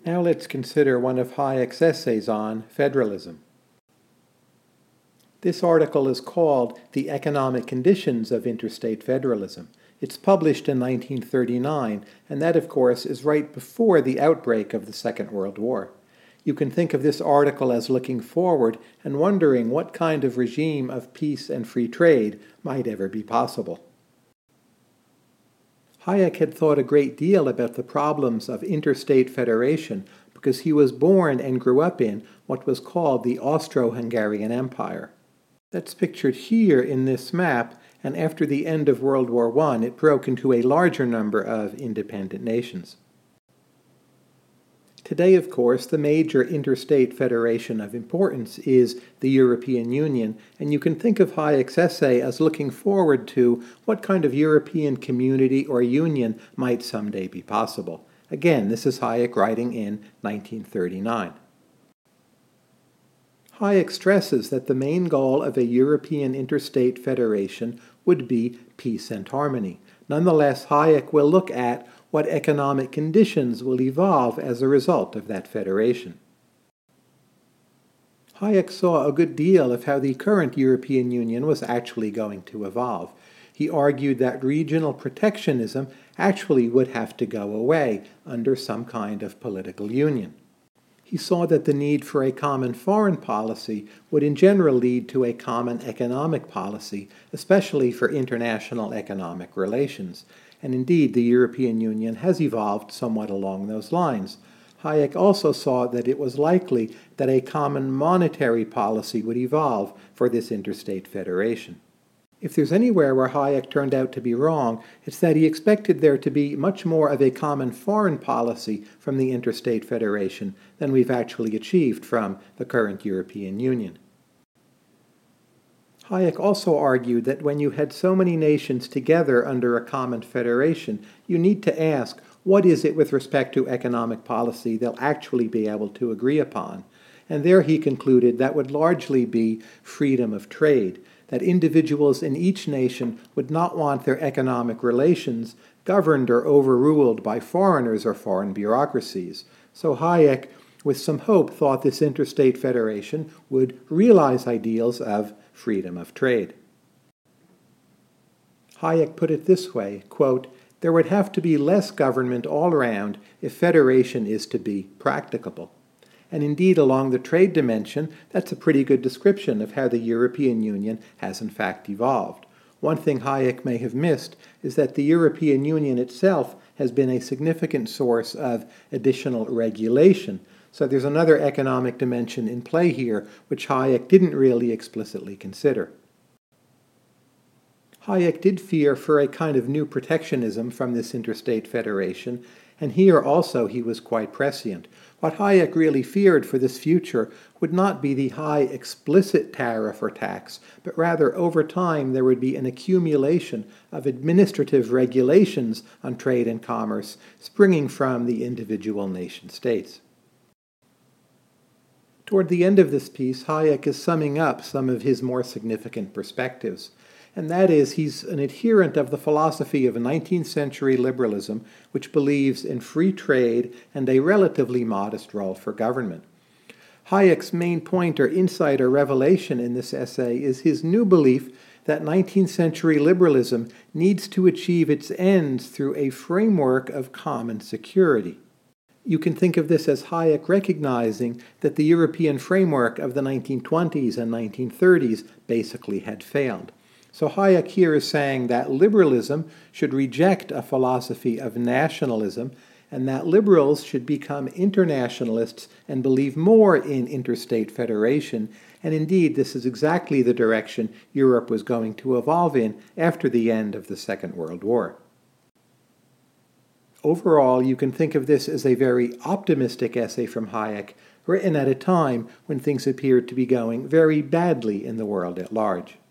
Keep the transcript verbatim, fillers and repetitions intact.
Now let's consider one of Hayek's essays on federalism. This article is called The Economic Conditions of Interstate Federalism. It's published in nineteen thirty-nine, and that, of course, is right before the outbreak of the Second World War. You can think of this article as looking forward and wondering what kind of regime of peace and free trade might ever be possible. Hayek had thought a great deal about the problems of interstate federation because he was born and grew up in what was called the Austro-Hungarian Empire. That's pictured here in this map, and after the end of World War One, it broke into a larger number of independent nations. Today, of course, the major interstate federation of importance is the European Union, and you can think of Hayek's essay as looking forward to what kind of European community or union might someday be possible. Again, this is Hayek writing in nineteen thirty-nine. Hayek stresses that the main goal of a European interstate federation would be peace and harmony. Nonetheless, Hayek will look at what economic conditions will evolve as a result of that federation. Hayek saw a good deal of how the current European Union was actually going to evolve. He argued that regional protectionism actually would have to go away under some kind of political union. He saw that the need for a common foreign policy would in general lead to a common economic policy, especially for international economic relations. And indeed, the European Union has evolved somewhat along those lines. Hayek also saw that it was likely that a common monetary policy would evolve for this interstate federation. If there's anywhere where Hayek turned out to be wrong, it's that he expected there to be much more of a common foreign policy from the interstate federation than we've actually achieved from the current European Union. Hayek also argued that when you had so many nations together under a common federation, you need to ask, what is it with respect to economic policy they'll actually be able to agree upon? And there he concluded that would largely be freedom of trade, that individuals in each nation would not want their economic relations governed or overruled by foreigners or foreign bureaucracies. So Hayek, with some hope, thought this interstate federation would realize ideals of freedom of trade. Hayek put it this way, quote, "There would have to be less government all around if federation is to be practicable." And indeed, along the trade dimension, that's a pretty good description of how the European Union has in fact evolved. One thing Hayek may have missed is that the European Union itself has been a significant source of additional regulation. So there's another economic dimension in play here, which Hayek didn't really explicitly consider. Hayek did fear for a kind of new protectionism from this interstate federation, and here also he was quite prescient. What Hayek really feared for this future would not be the high explicit tariff or tax, but rather over time there would be an accumulation of administrative regulations on trade and commerce springing from the individual nation states. Toward the end of this piece, Hayek is summing up some of his more significant perspectives. And that is, he's an adherent of the philosophy of nineteenth century liberalism, which believes in free trade and a relatively modest role for government. Hayek's main point or insight or revelation in this essay is his new belief that nineteenth century liberalism needs to achieve its ends through a framework of common security. You can think of this as Hayek recognizing that the European framework of the nineteen twenties and nineteen thirties basically had failed. So Hayek here is saying that liberalism should reject a philosophy of nationalism, and that liberals should become internationalists and believe more in interstate federation. And indeed, this is exactly the direction Europe was going to evolve in after the end of the Second World War. Overall, you can think of this as a very optimistic essay from Hayek, written at a time when things appeared to be going very badly in the world at large.